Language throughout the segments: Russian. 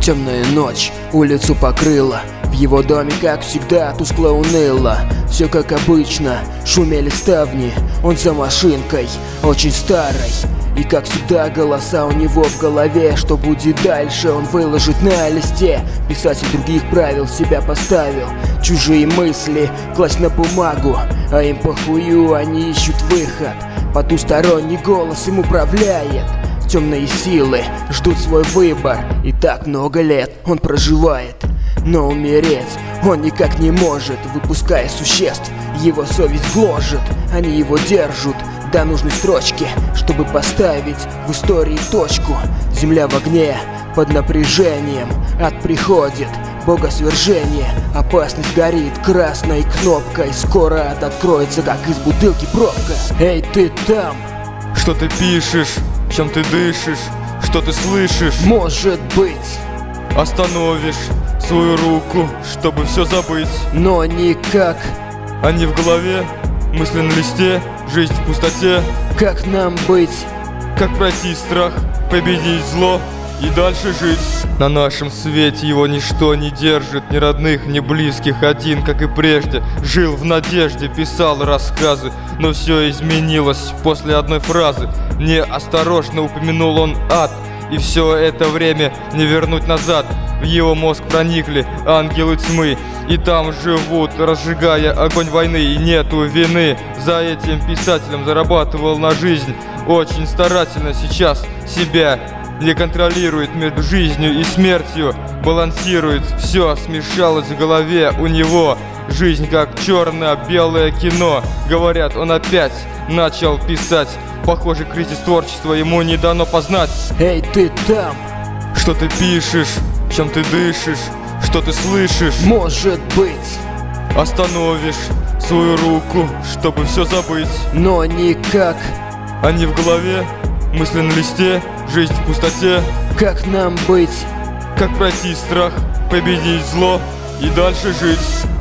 Темная ночь улицу покрыла. В его доме, как всегда, тускло уныло. Все как обычно, шумели ставни. Он за машинкой, очень старой. И как всегда голоса у него в голове. Что будет дальше, он выложит на листе. Писатель других правил себя поставил. Чужие мысли класть на бумагу, а им похую, они ищут выход. Потусторонний голос им управляет. Темные силы ждут свой выбор. И так много лет он проживает. Но умереть он никак не может. Выпуская существ, его совесть гложет. Они его держат до нужной строчки, чтобы поставить в истории точку. Земля в огне, под напряжением. Ад приходит, богосвержение. Опасность горит красной кнопкой. Скоро ад откроется, как из бутылки пробка. Эй, ты там! Что ты пишешь? Чем ты дышишь? Что ты слышишь? Может быть, остановишь свою руку, чтобы все забыть. но никак. Они в голове, мысли на листе, жизнь в пустоте. Как нам быть? Как пройти страх, победить зло и дальше жить? На нашем свете его ничто не держит, ни родных, ни близких. Один, как и прежде, жил в надежде, писал рассказы. Но все изменилось после одной фразы. Неосторожно упомянул он ад, и все это время не вернуть назад. В его мозг проникли ангелы тьмы, и там живут, разжигая огонь войны. И нету вины, за этим писателем зарабатывал на жизнь. Очень старательно сейчас себя не контролирует, между жизнью и смертью балансирует. Все смешалось в голове у него. Жизнь как черно-белое кино. Говорят, он опять начал писать. Похоже, кризис творчества ему не дано познать. Эй, ты там! Что ты пишешь? Чем ты дышишь? Что ты слышишь? Может быть, остановишь свою руку, чтобы все забыть. но никак. Они в голове, мысли на листе, жизнь в пустоте. Как нам быть? Как пройти страх, победить зло и дальше жить?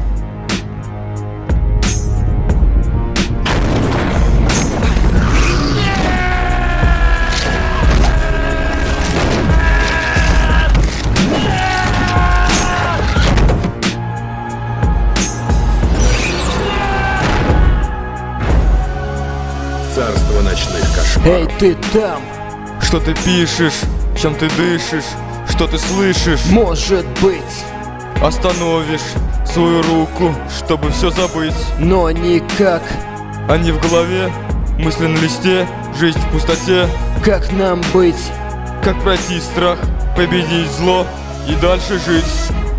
Царство ночных кошмаров. Эй, ты там! Что ты пишешь? Чем ты дышишь? Что ты слышишь? Может быть, Остановишь свою руку, чтобы все забыть. но никак. Они в голове, мысли на листе, жизнь в пустоте. Как нам быть? Как пройти страх, победить зло и дальше жить?